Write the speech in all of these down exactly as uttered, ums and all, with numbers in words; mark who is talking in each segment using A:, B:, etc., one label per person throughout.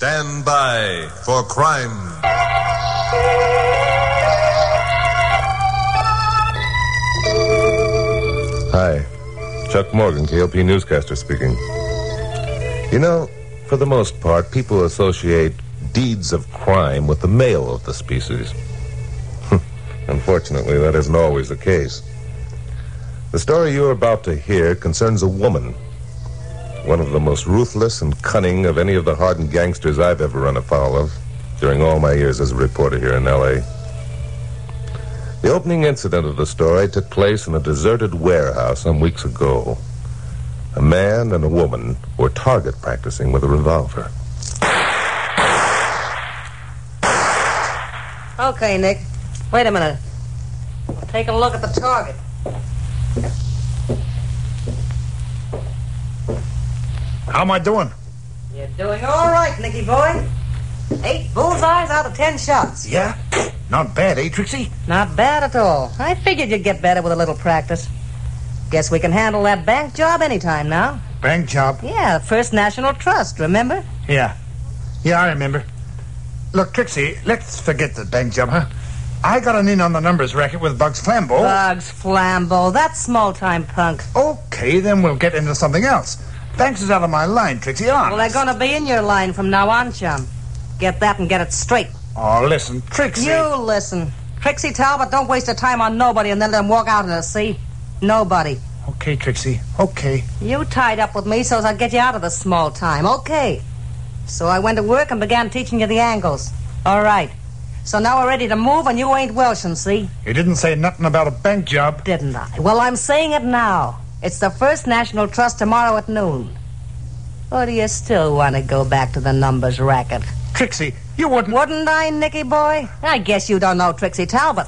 A: Stand by for crime.
B: Hi, Chuck Morgan, K L P newscaster speaking. You know, for the most part, people associate deeds of crime with the male of the species. Unfortunately, that isn't always the case. The story you're about to hear concerns a woman, one of the most ruthless and cunning of any of the hardened gangsters I've ever run afoul of during all my years as a reporter here in L A. The opening incident of the story took place in a deserted warehouse some weeks ago. A man and a woman were target practicing with a revolver.
C: Okay, Nick. Wait a minute. Take a look at the target.
D: How am I doing?
C: You're doing all right, Nicky boy. Eight bullseyes out of ten shots.
D: Yeah? Not bad, eh, Trixie?
C: Not bad at all. I figured you'd get better with a little practice. Guess we can handle that bank job anytime now.
D: Bank job?
C: Yeah, First National Trust, remember?
D: Yeah. Yeah, I remember. Look, Trixie, let's forget the bank job, huh? I got an in on the numbers racket with Bugs Flambeau.
C: Bugs Flambeau, that small-time punk.
D: Okay, then we'll get into something else. Banks is out of my line, Trixie, honest.
C: Well, they're going to be in your line from now on, chum. Get that and get it straight.
D: Oh, listen, Trixie.
C: You listen. Trixie Talbot, don't waste your time on nobody and then let him walk out into the sea. Nobody.
D: Okay, Trixie, okay.
C: You tied up with me so as I'd get you out of the small time. Okay. So I went to work and began teaching you the angles. All right. So now we're ready to move and you ain't Welshing, see?
D: You didn't say nothing about a bank job.
C: Didn't I? Well, I'm saying it now. It's the First National Trust tomorrow at noon. Or do you still want to go back to the numbers racket?
D: Trixie, you wouldn't...
C: Wouldn't I, Nicky boy? I guess you don't know Trixie Talbot.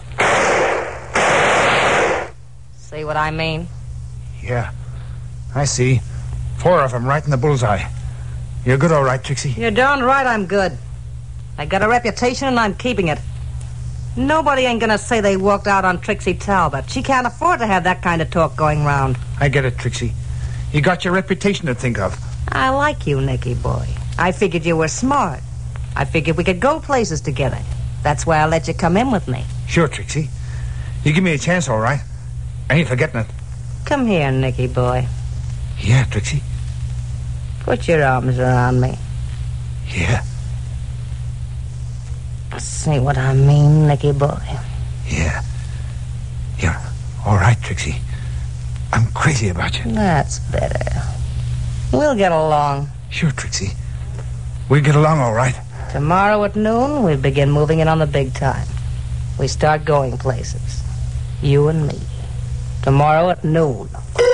C: See what I mean?
D: Yeah, I see. Four of them right in the bullseye. You're good all right, Trixie.
C: You're darn right I'm good. I got a reputation and I'm keeping it. Nobody ain't gonna say they walked out on Trixie Talbot. She can't afford to have that kind of talk going round.
D: I get it, Trixie. You got your reputation to think of.
C: I like you, Nicky boy. I figured you were smart. I figured we could go places together. That's why I let you come in with me.
D: Sure, Trixie. You give me a chance, all right. I ain't forgetting it.
C: Come here, Nicky boy.
D: Yeah, Trixie.
C: Put your arms around me.
D: Yeah.
C: See what I mean, Nicky boy?
D: Yeah. You're all right, Trixie. I'm crazy about you.
C: That's better. We'll get along.
D: Sure, Trixie. We'll get along all right.
C: Tomorrow at noon, we begin moving in on the big time. We start going places. You and me. Tomorrow at noon.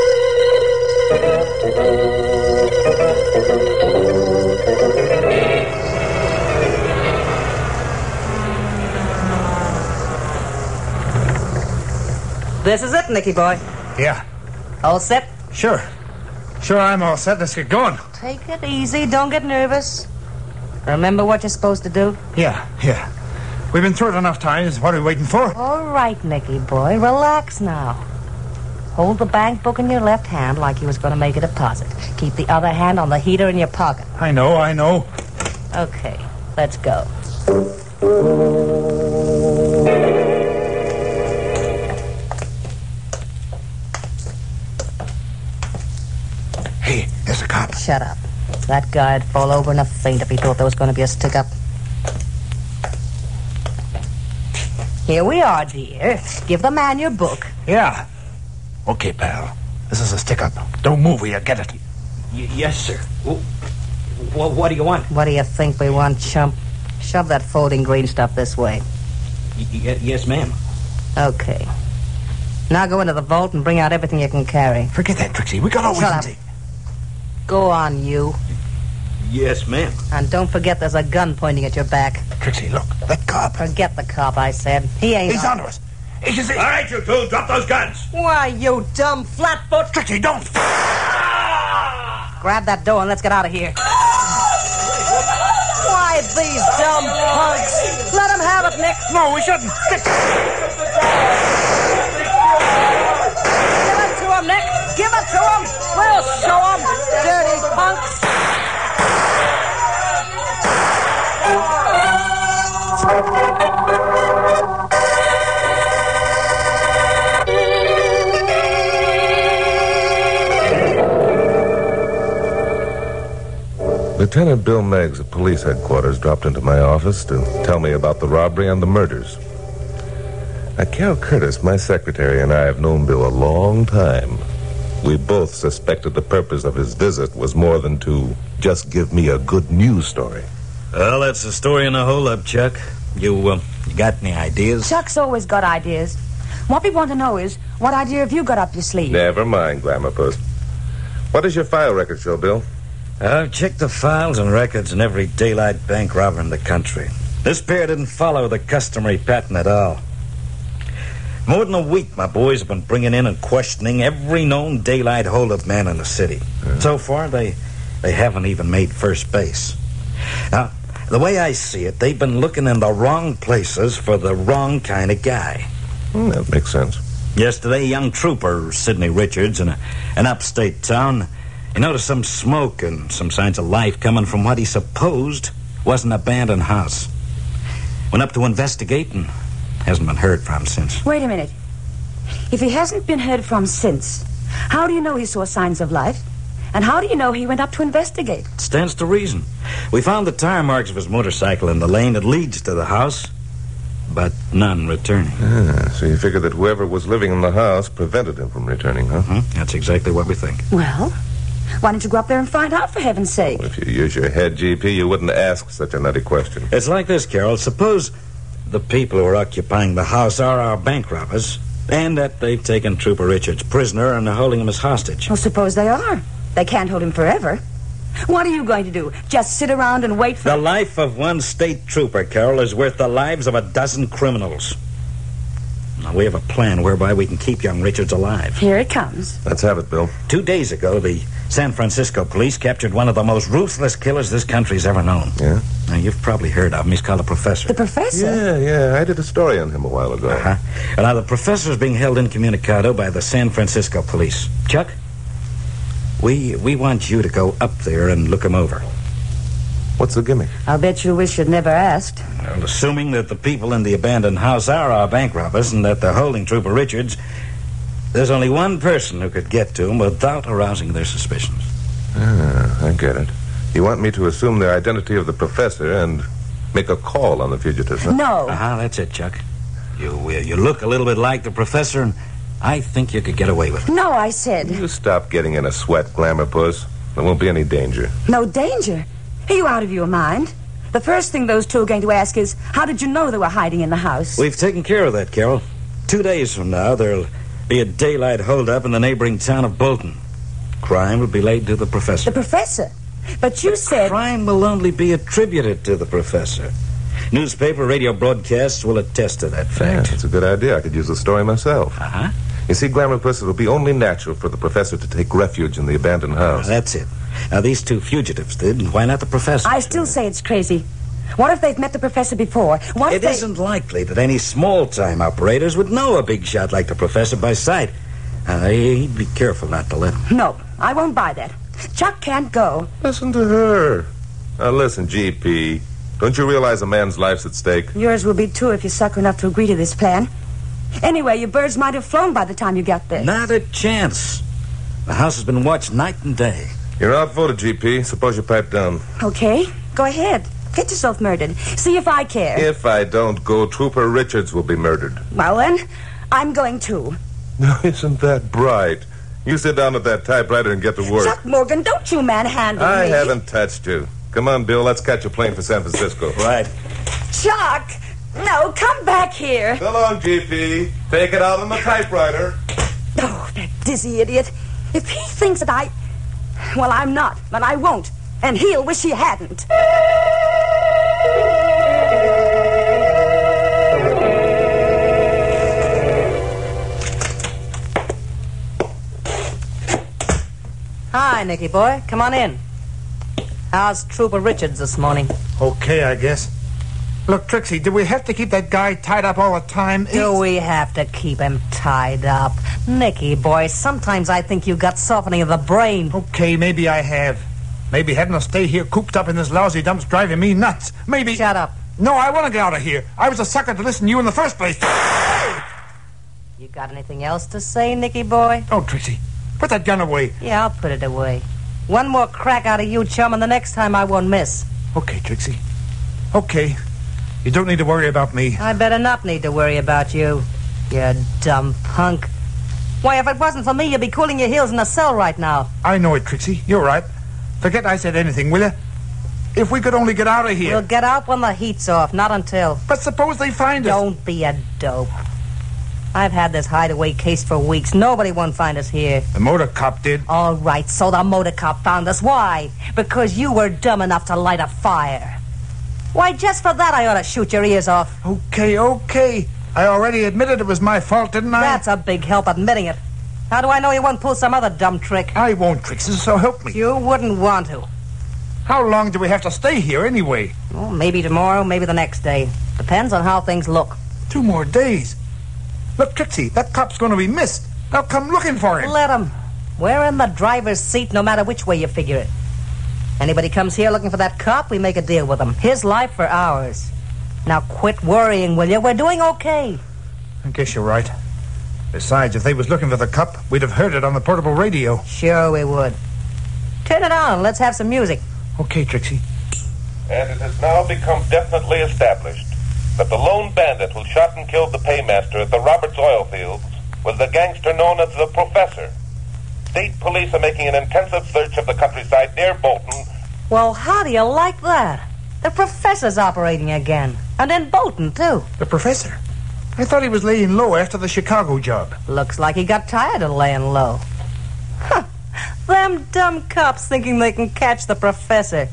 C: This is it, Nicky boy.
D: Yeah.
C: All set?
D: Sure. Sure, I'm all set. Let's get going.
C: Take it easy. Don't get nervous. Remember what you're supposed to do?
D: Yeah, yeah. We've been through it enough times. What are we waiting for?
C: All right, Nicky boy. Relax now. Hold the bank book in your left hand like you was going to make a deposit. Keep the other hand on the heater in your pocket.
D: I know, I know.
C: Okay, let's go.
D: Hey, there's a cop.
C: Shut up. That guy'd fall over in a faint if he thought there was going to be a stick-up. Here we are, dear. Give the man your book.
D: Yeah. Okay, pal. This is a stick-up. Don't move or you get it.
E: Y- yes, sir. Well, what do you want?
C: What do you think we want, chump? Shove that folding green stuff this way.
E: Y- y- yes, ma'am.
C: Okay. Now go into the vault and bring out everything you can carry.
D: Forget that, Trixie. We got all we
C: Shut
D: can
C: up.
D: take.
C: Go on, you.
E: Yes, ma'am.
C: And don't forget there's a gun pointing at your back.
D: Trixie, look. That cop.
C: Forget the cop, I said. He ain't...
D: He's onto us. He can see...
E: All right, you two. Drop those guns.
C: Why, you dumb flatfoot.
D: Trixie, don't...
C: Grab that door and let's get out of here. Why, these dumb punks. Let them have it, Nick.
D: No, we shouldn't. Nick.
C: Give it to him, Nick. Give it to him. We'll show him. Dirty punks.
B: Lieutenant Bill Meggs at police headquarters dropped into my office to tell me about the robbery and the murders. Now, Carol Curtis, my secretary, and I have known Bill a long time. We both suspected the purpose of his visit was more than to just give me a good news story.
F: Well, that's the story in a hole-up, Chuck. You, uh, you got any ideas?
G: Chuck's always got ideas. What we want to know is, what idea have you got up your sleeve?
B: Never mind, Glamourpuss. What does your file record show, Bill?
F: I've checked the files and records in every daylight bank robber in the country. This pair didn't follow the customary pattern at all. More than a week, my boys have been bringing in and questioning every known daylight hold-up man in the city. Yeah. So far, they they haven't even made first base. Now, the way I see it, they've been looking in the wrong places for the wrong kind of guy.
B: Mm, that makes sense.
F: Yesterday, a young trooper, Sidney Richards, in a, an upstate town, he noticed some smoke and some signs of life coming from what he supposed was an abandoned house. Went up to investigate and hasn't been heard from since.
G: Wait a minute. If he hasn't been heard from since, how do you know he saw signs of life? And how do you know he went up to investigate?
F: Stands to reason. We found the tire marks of his motorcycle in the lane that leads to the house, but none returning.
B: Ah, so you figure that whoever was living in the house prevented him from returning, huh?
F: Mm-hmm. That's exactly what we think.
G: Well, why don't you go up there and find out, for heaven's sake?
B: Well, if you use your head, G P, you wouldn't ask such a nutty question.
F: It's like this, Carol. Suppose the people who are occupying the house are our bank robbers, and that they've taken Trooper Richards prisoner and are holding him as hostage.
G: Well, suppose they are. They can't hold him forever. What are you going to do? Just sit around and wait for...
F: The life of one state trooper, Carol, is worth the lives of a dozen criminals. Now, we have a plan whereby we can keep young Richards alive.
G: Here it comes.
B: Let's have it, Bill.
F: Two days ago, the San Francisco police captured one of the most ruthless killers this country's ever known.
B: Yeah?
F: Now, you've probably heard of him. He's called the Professor.
G: The Professor?
B: Yeah, yeah. I did a story on him a while ago.
F: Uh-huh. And now, the Professor is being held incommunicado by the San Francisco police. Chuck, we we want you to go up there and look him over.
B: What's the gimmick?
C: I'll bet you wish you'd never asked.
F: Well, assuming that the people in the abandoned house are our bank robbers and that they're holding Trooper Richards, there's only one person who could get to him without arousing their suspicions.
B: Ah, I get it. You want me to assume the identity of the Professor and make a call on the fugitives, huh?
G: No.
F: Uh-huh, that's it, Chuck. You, uh, you look a little bit like the Professor, and I think you could get away with it.
G: No, I said.
B: You stop getting in a sweat, Glamourpuss. There won't be any danger.
G: No danger? Are you out of your mind? The first thing those two are going to ask is, how did you know they were hiding in the house?
F: We've taken care of that, Carol. Two days from now, there'll be a daylight holdup in the neighboring town of Bolton. Crime will be laid to the Professor.
G: The Professor? But you
F: the
G: said...
F: crime will only be attributed to the Professor. Newspaper, radio broadcasts will attest to that fact.
B: Yeah, that's a good idea. I could use the story myself.
F: Uh-huh.
B: You see, Glamourpuss, it'll be only natural for the Professor to take refuge in the abandoned house.
F: Uh, that's it. Now, these two fugitives did, and why not the Professor?
G: I still say it's crazy. What if they've met the Professor before? What
F: It
G: if they...
F: isn't likely that any small-time operators would know a big shot like the Professor by sight. Uh, he'd be careful not to let him.
G: No, I won't buy that. Chuck can't go.
B: Listen to her. Now, listen, G P. Don't you realize a man's life's at stake?
G: Yours will be, too, if you're sucker enough to agree to this plan. Anyway, your birds might have flown by the time you got there.
F: Not a chance. The house has been watched night and day.
B: You're outvoted, G P. Suppose you pipe down.
G: Okay, go ahead. Get yourself murdered. See if I care.
B: If I don't go, Trooper Richards will be murdered.
G: Well, then, I'm going too.
B: Now, isn't that bright? You sit down at that typewriter and get to work.
G: Chuck Morgan, don't you manhandle
B: I
G: me.
B: haven't touched you. Come on, Bill. Let's catch a plane for San Francisco.
F: Right.
G: Chuck! No, come back here.
B: So long, G P. Take it out on the typewriter.
G: Oh, that dizzy idiot. If he thinks that I... Well, I'm not, but I won't. And he'll wish he hadn't.
C: Hi, Nicky boy. Come on in. How's Trooper Richards this morning?
D: Okay, I guess. Look, Trixie, do we have to keep that guy tied up all the time?
C: Do we have to keep him tied up? Nicky boy, sometimes I think you got softening of the brain.
D: Okay, maybe I have. Maybe having to stay here cooped up in this lousy dump's driving me nuts. Maybe...
C: Shut up.
D: No, I want to get out of here. I was a sucker to listen to you in the first place.
C: You got anything else to say, Nicky boy?
D: Oh, Trixie, put that gun away.
C: Yeah, I'll put it away. One more crack out of you, chum, and the next time I won't miss.
D: Okay, Trixie. Okay. You don't need to worry about me.
C: I better not need to worry about you, you dumb punk. Why, if it wasn't for me, you'd be cooling your heels in a cell right now.
D: I know it, Trixie. You're right. Forget I said anything, will you? If we could only get out of here.
C: We'll get out when the heat's off, not until.
D: But suppose they find us.
C: Don't be a dope. I've had this hideaway case for weeks. Nobody won't find us here.
D: The motor cop did.
C: All right, so the motor cop found us. Why? Because you were dumb enough to light a fire. Why, just for that I ought to shoot your ears off.
D: Okay, okay. I already admitted it was my fault, didn't I?
C: That's a big help admitting it. How do I know you won't pull some other dumb trick?
D: I won't, Trixie, so help me.
C: You wouldn't want to.
D: How long do we have to stay here anyway?
C: Well, maybe tomorrow, maybe the next day. Depends on how things look.
D: Two more days. Look, Trixie, that cop's going to be missed. They'll come looking for him.
C: Let him. We're in the driver's seat no matter which way you figure it. Anybody comes here looking for that cop, we make a deal with him. His life for ours. Now quit worrying, will you? We're doing okay.
D: I guess you're right. Besides, if they was looking for the cop, we'd have heard it on the portable radio.
C: Sure we would. Turn it on. Let's have some music.
D: Okay, Trixie.
B: And it has now become definitely established that the lone bandit who shot and killed the paymaster at the Roberts oil fields was the gangster known as the Professor. State police are making an intensive search of the countryside near Bolton.
C: Well, how do you like that? The Professor's operating again. And in Bolton, too.
D: The Professor? I thought he was laying low after the Chicago job.
C: Looks like he got tired of laying low. Huh. Them dumb cops thinking they can catch the Professor.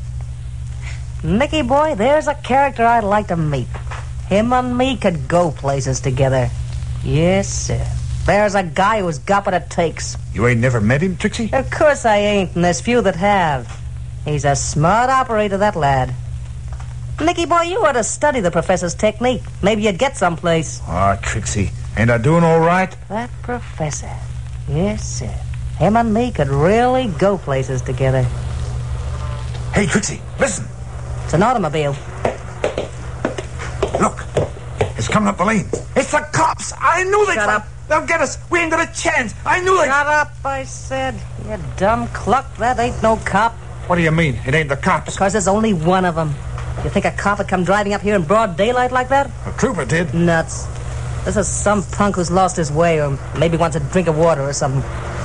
C: Nicky boy, there's a character I'd like to meet. Him and me could go places together. Yes, sir. There's a guy who's got what it takes.
D: You ain't never met him, Trixie?
C: Of course I ain't, and there's few that have. He's a smart operator, that lad. Nicky boy, you ought to study the Professor's technique. Maybe you'd get someplace.
D: Ah, oh, Trixie, ain't I doing all right?
C: That Professor. Yes, sir. Him and me could really go places together.
D: Hey, Trixie, listen.
C: It's an automobile.
D: Look, it's coming up the lane. It's the cops. I knew they'd...
C: Shut up.
D: They'll get us. We ain't got a chance. I knew they...
C: Shut up, I said. You dumb cluck. That ain't no cop.
D: What do you mean? It ain't the cops?
C: Because there's only one of them. You think a cop would come driving up here in broad daylight like that?
D: A trooper did.
C: Nuts. This is some punk who's lost his way or maybe wants a drink of water or something.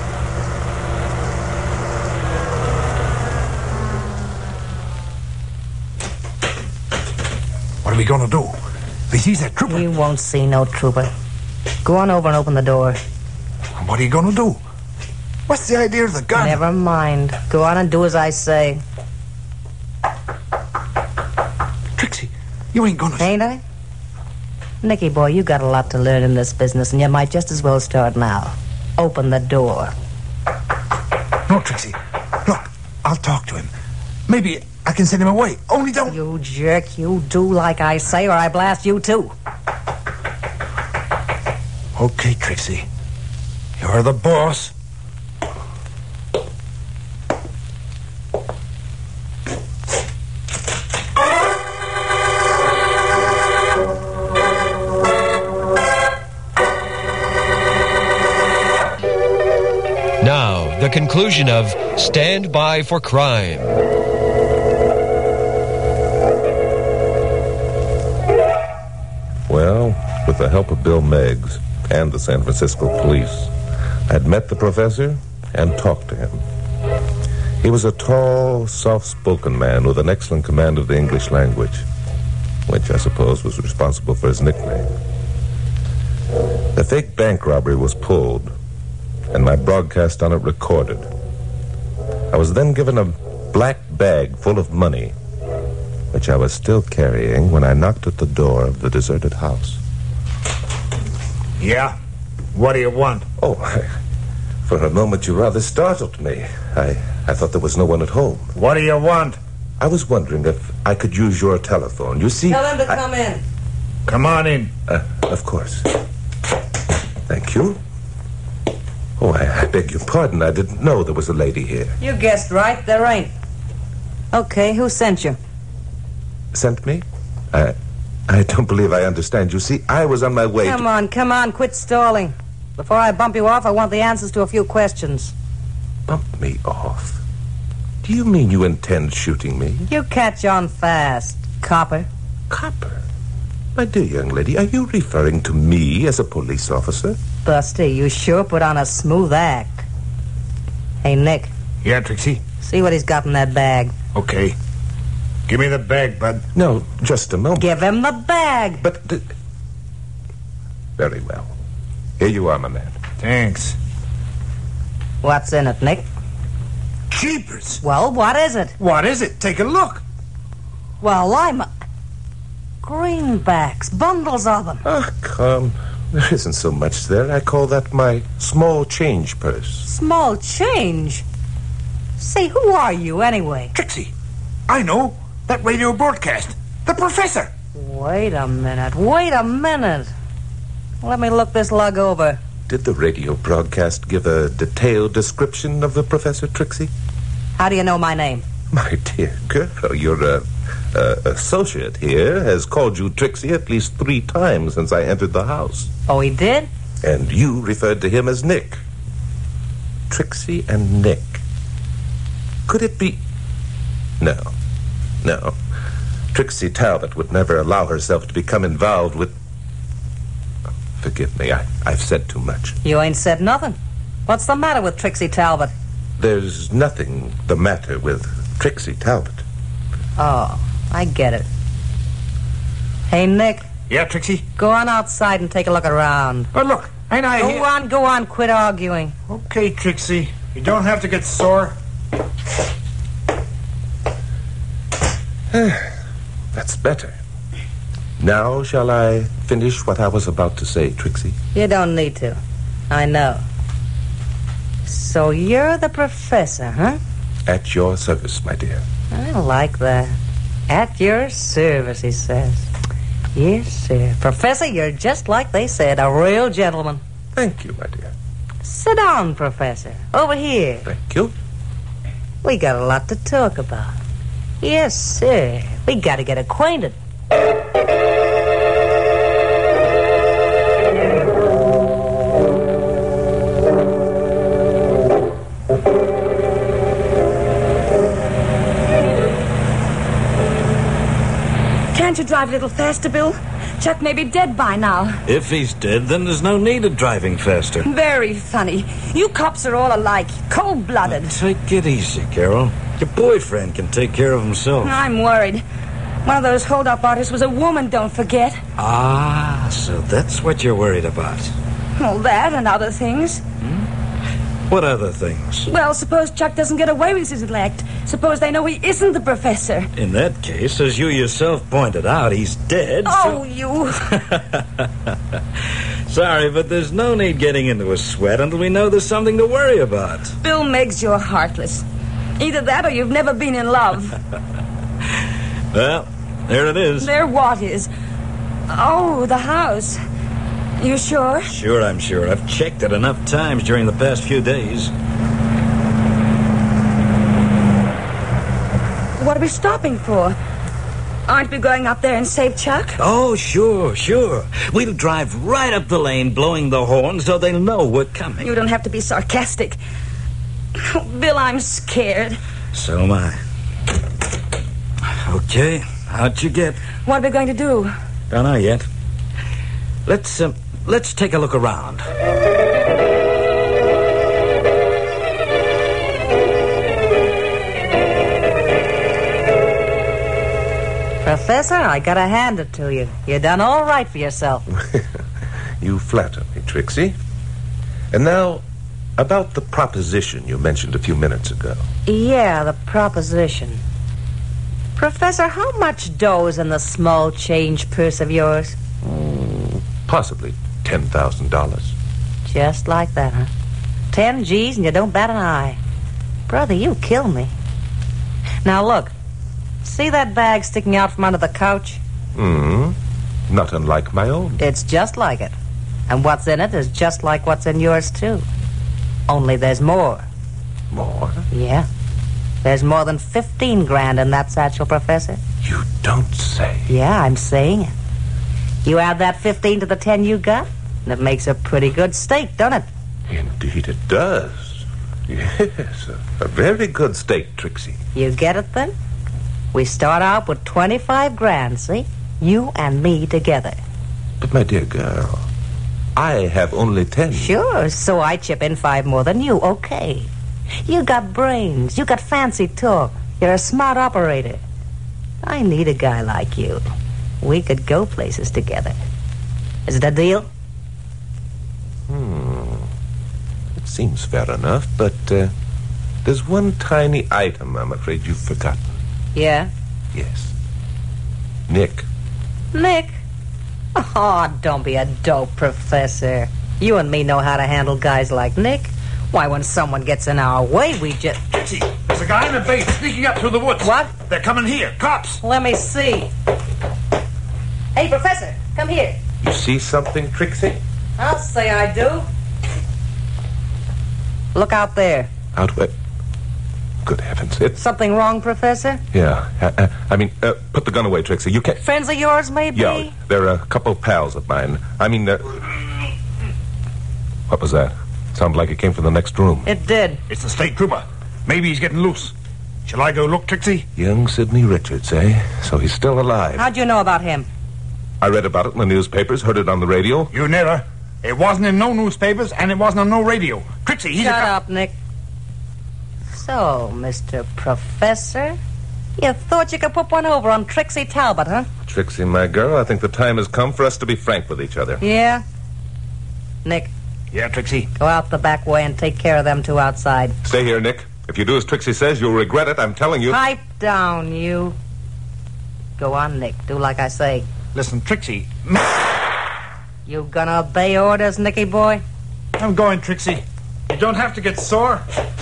D: What are we going to do? If he sees that trooper...
C: You won't see no trooper. Go on over and open the door.
D: What are you going to do? What's the idea of the gun?
C: Never mind. Go on and do as I say.
D: Trixie, you ain't going to...
C: Ain't I? Nicky boy, you got a lot to learn in this business, and you might just as well start now. Open the door.
D: No, Trixie. Look, I'll talk to him. Maybe I can send him away. Only don't...
C: You jerk. You do like I say, or I blast you, too.
D: Okay, Trixie. You're the boss.
H: Now, the conclusion of Stand By for Crime.
B: Well, with the help of Bill Meggs and the San Francisco police, I'd met the Professor and talked to him. He was a tall, soft-spoken man with an excellent command of the English language, which I suppose was responsible for his nickname. The fake bank robbery was pulled, and my broadcast on it recorded. I was then given a black bag full of money, which I was still carrying when I knocked at the door of the deserted house.
D: Yeah? What do you want?
B: Oh, I, for a moment you rather startled me. I, I thought there was no one at home.
D: What do you want?
B: I was wondering if I could use your telephone. You see...
C: Tell him to
B: I,
C: come in.
D: Come on in.
B: Uh, of course. Thank you. Oh, I, I beg your pardon. I didn't know there was a lady here.
C: You guessed right. There ain't. Okay, who sent you?
B: Sent me? I, I don't believe I understand. You see, I was on my way
C: Come
B: to...
C: on, come on. Quit stalling. Before I bump you off, I want the answers to a few questions.
B: Bump me off? Do you mean you intend shooting me?
C: You catch on fast, copper.
B: Copper? My dear young lady, are you referring to me as a police officer?
C: Busty, you sure put on a smooth act. Hey, Nick.
D: Yeah, Trixie?
C: See what he's got in that bag.
D: Okay. Give me the bag, bud.
B: No, just a moment.
C: Give him the bag.
B: But... Uh, very well. Here you are, my man.
D: Thanks.
C: What's in it, Nick?
D: Jeepers!
C: Well, what is it?
D: What is it? Take a look.
C: Well, I'm... Greenbacks. Bundles of them.
B: Ah, come. There isn't so much there. I call that my small change purse.
C: Small change? Say, who are you, anyway?
D: Trixie, I know. That radio broadcast. The professor.
C: Wait a minute. Wait a minute. Let me look this lug over.
B: Did the radio broadcast give a detailed description of the professor, Trixie?
C: How do you know my name?
B: My dear girl, your uh, uh, associate here has called you Trixie at least three times since I entered the house.
C: Oh, he did?
B: And you referred to him as Nick. Trixie and Nick. Could it be... No. No. Trixie Talbot would never allow herself to become involved with... Forgive me, I, I've said too much.
C: You ain't said nothing. What's the matter with Trixie Talbot?
B: There's nothing the matter with Trixie Talbot.
C: Oh, I get it. Hey, Nick.
D: Yeah, Trixie?
C: Go on outside and take a look around.
D: Oh, look, ain't I
C: Go
D: here?
C: on, go on, quit arguing.
D: Okay, Trixie. You don't have to get sore.
B: That's better. Now shall I finish what I was about to say, Trixie?
C: You don't need to. I know. So you're the professor, huh?
B: At your service, my dear.
C: I like that. At your service, he says. Yes, sir. Professor, you're just like they said, a real gentleman.
B: Thank you, my dear.
C: Sit down, Professor. Over here.
B: Thank you.
C: We got a lot to talk about. Yes, sir. We got to get acquainted.
G: Can't you drive a little faster, Bill? Chuck may be dead by now.
F: If he's dead, then there's no need of driving faster.
G: Very funny. You cops are all alike, cold-blooded.
F: Take it easy, Carol. Your boyfriend can take care of himself.
G: I'm worried. One of those hold-up artists was a woman, don't forget.
F: Ah, so that's what you're worried about.
G: Well, that and other things.
F: What other things?
G: Well, suppose Chuck doesn't get away with his elect. Suppose they know he isn't the professor.
F: In that case, as you yourself pointed out, he's dead.
G: Oh,
F: so...
G: you...
F: Sorry, but there's no need getting into a sweat until we know there's something to worry about.
G: Bill Meggs, you're heartless. Either that or you've never been in love.
F: Well, there it is.
G: There what is? Oh, the house. You sure?
F: Sure, I'm sure. I've checked it enough times during the past few days.
G: What are we stopping for? Aren't we going up there and save Chuck?
F: Oh, sure, sure. We'll drive right up the lane, blowing the horn so they'll know we're coming.
G: You don't have to be sarcastic. Oh, Bill, I'm scared.
F: So am I. Okay, how'd you get?
G: What are we going to do?
F: Don't know yet. Let's, um, let's take a look around.
C: Professor, I gotta hand it to you. You done all right for yourself.
B: You flatter me, Trixie. And now, about the proposition you mentioned a few minutes ago.
C: Yeah, the proposition. Professor, how much dough is in the small change purse of yours?
B: Mm, possibly ten thousand dollars.
C: Just like that, huh? Ten G's and you don't bat an eye. Brother, you kill me. Now, look. See that bag sticking out from under the couch?
B: Hmm. Not unlike my own.
C: It's just like it. And what's in it is just like what's in yours, too. Only there's more.
B: More?
C: Yeah. There's more than fifteen grand in that satchel, Professor.
B: You don't say.
C: Yeah, I'm saying it. You add that fifteen to the ten you got, and it makes a pretty good stake, don't it?
B: Indeed it does. Yes, a, a very good steak, Trixie.
C: You get it then? We start out with twenty-five grand, see? You and me together.
B: But, my dear girl, I have only ten.
C: Sure, so I chip in five more than you, okay. You got brains, you got fancy talk. You're a smart operator. I need a guy like you. We could go places together. Is it a deal?
B: Hmm. It seems fair enough, but uh, there's one tiny item I'm afraid you've forgotten.
C: Yeah?
B: Yes. Nick.
C: Nick? Oh, don't be a dope, Professor. You and me know how to handle guys like Nick. Why, when someone gets in our way, we just...
D: Trixie, there's a guy in a bait sneaking up through the woods.
C: What?
D: They're coming here. Cops.
C: Let me see. Hey, Professor, come here.
B: You see something, Trixie?
C: I'll say I do. Look out there.
B: Out where? Good heavens. It's...
C: Something wrong, Professor?
B: Yeah. Uh, uh, I mean, uh, put the gun away, Trixie. You can't...
C: Friends of yours, maybe?
B: Yeah, they're a couple pals of mine. I mean, uh... what was that? Sounded like it came from the next room.
C: It did.
D: It's the state trooper. Maybe he's getting loose. Shall I go look, Trixie?
B: Young Sidney Richards, eh? So he's still alive.
C: How'd you know about him?
B: I read about it in the newspapers, heard it on the radio.
D: You never. It wasn't in no newspapers, and it wasn't on no radio. Trixie, he's
C: Shut
D: a...
C: up, Nick. So, Mister Professor, you thought you could put one over on Trixie Talbot, huh?
B: Trixie, my girl, I think the time has come for us to be frank with each other.
C: Yeah? Nick,
D: Yeah, Trixie.
C: go out the back way and take care of them two outside.
B: Stay here, Nick. If you do as Trixie says, you'll regret it. I'm telling you.
C: Pipe down, you. Go on, Nick. Do like I say.
D: Listen, Trixie.
C: You gonna obey orders, Nicky boy?
D: I'm going, Trixie. You don't have to get sore.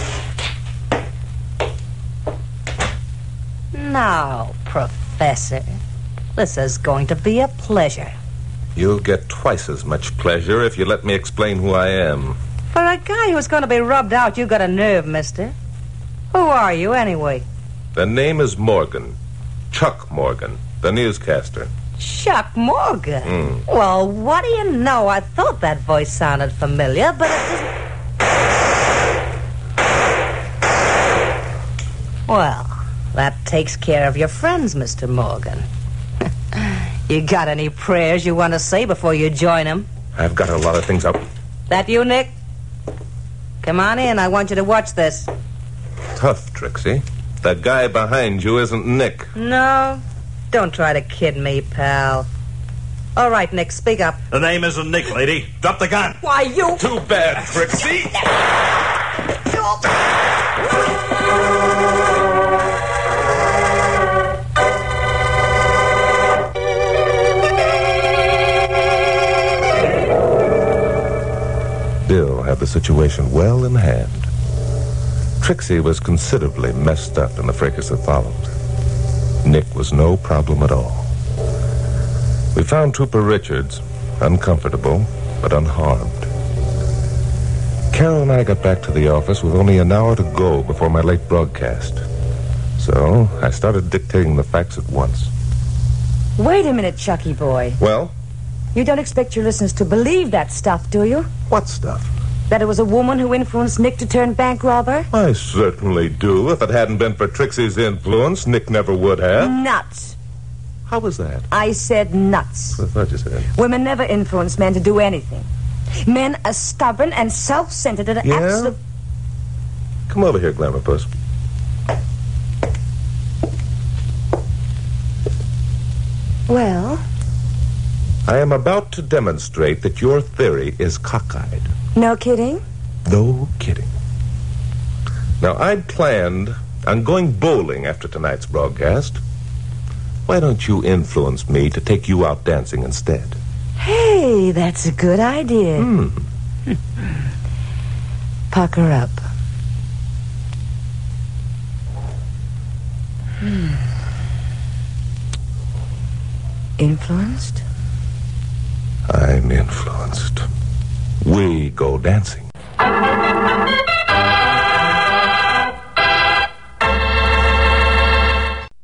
C: Now, Professor, this is going to be a pleasure.
B: You'll get twice as much pleasure if you let me explain who I am.
C: For a guy who's going to be rubbed out, you got a nerve, mister. Who are you, anyway?
B: The name is Morgan. Chuck Morgan, the newscaster.
C: Chuck Morgan?
B: Mm.
C: Well, what do you know? I thought that voice sounded familiar, but it doesn't... Well, that takes care of your friends, Mister Morgan. You got any prayers you want to say before you join them?
B: I've got a lot of things up.
C: That you, Nick? Come on in. I want you to watch this.
B: Tough, Trixie. That guy behind you isn't Nick.
C: No? Don't try to kid me, pal. All right, Nick, speak up.
F: The name isn't Nick, lady. Drop the gun.
C: Why, you...
B: Too bad, Trixie. Bill had the situation well in hand. Trixie was considerably messed up in the fracas that followed. Nick was no problem at all. We found Trooper Richards uncomfortable, but unharmed. Carol and I got back to the office with only an hour to go before my late broadcast. So I started dictating the facts at once.
G: Wait a minute, Chucky boy.
B: Well,
G: You don't expect your listeners to believe that stuff, do you?
B: what stuff?
G: That it was a woman who influenced Nick to turn bank robber?
B: I certainly do. If it hadn't been for Trixie's influence, Nick never would have.
G: Nuts.
B: How was that?
G: I said nuts.
B: I thought you said.
G: Women never influence men to do anything. Men are stubborn and self-centered and
B: Yeah?
G: absolute...
B: Come over here, Glamour Puss.
G: Well,
B: I am about to demonstrate that your theory is cockeyed.
G: no kidding?
B: No kidding. Now, I'd planned on going bowling after tonight's broadcast. Why don't you influence me to take you out dancing instead?
G: Hey, that's a good idea.
B: Hmm.
G: Pucker up. Hmm. Influenced?
B: I'm influenced. We go dancing.